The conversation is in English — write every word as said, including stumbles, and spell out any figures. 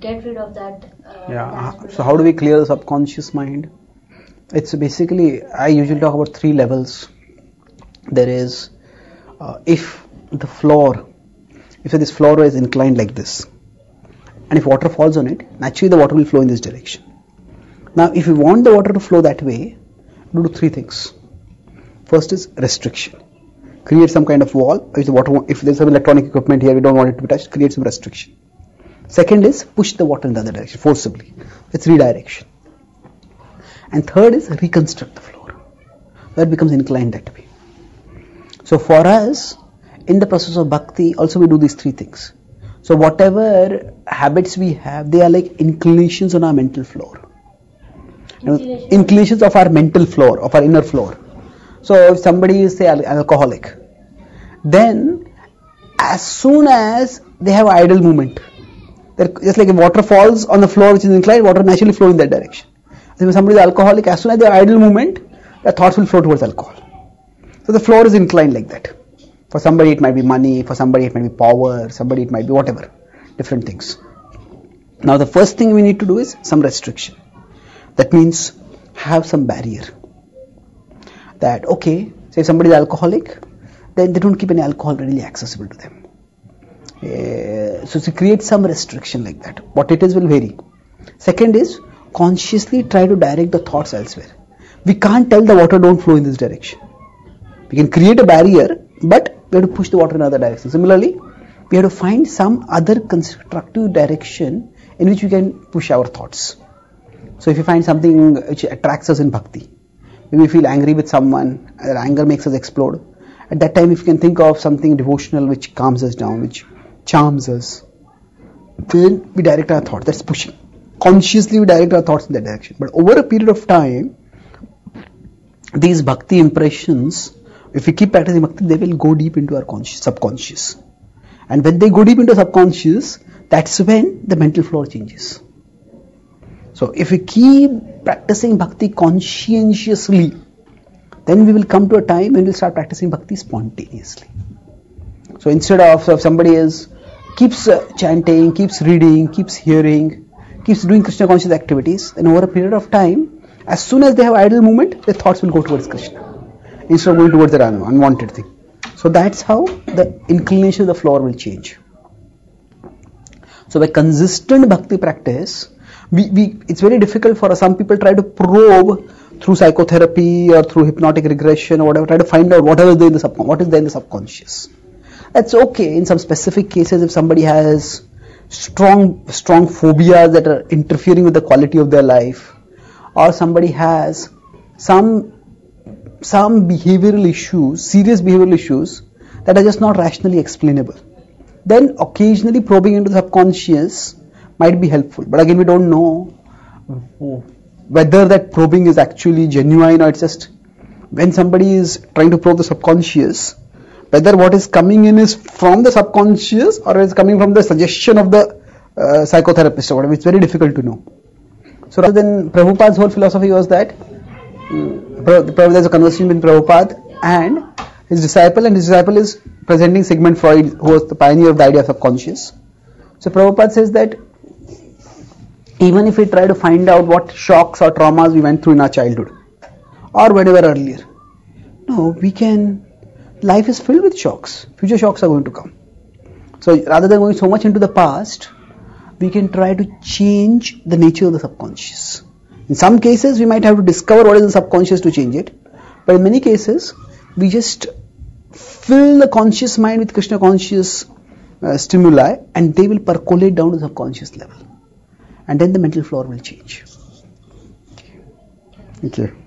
get rid of that. Uh, yeah. So how do we clear the subconscious mind? It's basically, I usually talk about three levels. There is, uh, if the floor, if this floor is inclined like this, and if water falls on it, naturally the water will flow in this direction. Now, if you want the water to flow that way, do three things. First is restriction. Create some kind of wall. If the water, if there's some electronic equipment here, we don't want it to be touched, create some restriction. Second is push the water in the other direction, forcibly. That's redirection. And third is reconstruct the floor. That becomes inclined that way. So for us, in the process of bhakti, also we do these three things. So whatever habits we have, they are like inclinations on our mental floor. Inclinations, inclinations of our mental floor, of our inner floor. So if somebody is, say, an alcoholic, then as soon as they have idle movement, just like if water falls on the floor which is inclined, water naturally flow in that direction. So if somebody is alcoholic, as soon as they have idle movement, their thoughts will flow towards alcohol. So the floor is inclined like that. For somebody it might be money, for somebody it might be power, somebody it might be whatever, different things. Now the first thing we need to do is some restriction. That means have some barrier. That, okay, say if somebody is alcoholic, then they don't keep any alcohol readily accessible to them. Uh, so to create some restriction like that. What it is will vary. Second is consciously try to direct the thoughts elsewhere. We can't tell the water don't flow in this direction. We can create a barrier, but we have to push the water in another direction. Similarly, we have to find some other constructive direction in which we can push our thoughts. So if you find something which attracts us in bhakti, maybe we feel angry with someone, and anger makes us explode. At that time, if you can think of something devotional which calms us down, which charms us, then we direct our thoughts. That's pushing. Consciously we direct our thoughts in that direction. But over a period of time, these bhakti impressions, if we keep practicing bhakti, they will go deep into our conscious, subconscious. And when they go deep into subconscious, that's when the mental floor changes. So if we keep practicing bhakti conscientiously, then we will come to a time when we'll start practicing bhakti spontaneously. So instead of so if somebody is keeps uh, chanting, keeps reading, keeps hearing, keeps doing Krishna conscious activities, then over a period of time, as soon as they have idle movement, their thoughts will go towards Krishna instead of going towards the unwanted thing. So that's how the inclination of the floor will change. So by consistent bhakti practice, we, we it's very difficult for us. Some people try to probe through psychotherapy or through hypnotic regression or whatever, try to find out whatever is there in the subconscious, what is there in the subconscious. That's okay in some specific cases if somebody has strong strong phobias that are interfering with the quality of their life, or somebody has some some behavioral issues, serious behavioral issues that are just not rationally explainable. Then occasionally probing into the subconscious might be helpful. But again, we don't know whether that probing is actually genuine or it's just when somebody is trying to probe the subconscious, whether what is coming in is from the subconscious or is coming from the suggestion of the uh, psychotherapist or whatever. It's very difficult to know. So rather than Prabhupada's whole philosophy was that um, there's a conversation between Prabhupada and his disciple, and his disciple is presenting Sigmund Freud, who was the pioneer of the idea of subconscious. So Prabhupada says that even if we try to find out what shocks or traumas we went through in our childhood or whenever earlier, no, we can, life is filled with shocks. Future shocks are going to come. So rather than going so much into the past, we can try to change the nature of the subconscious. In some cases, we might have to discover what is in the subconscious to change it. But in many cases, we just fill the conscious mind with Krishna conscious uh, stimuli, and they will percolate down to the subconscious level. And then the mental floor will change. Okay. Thank you.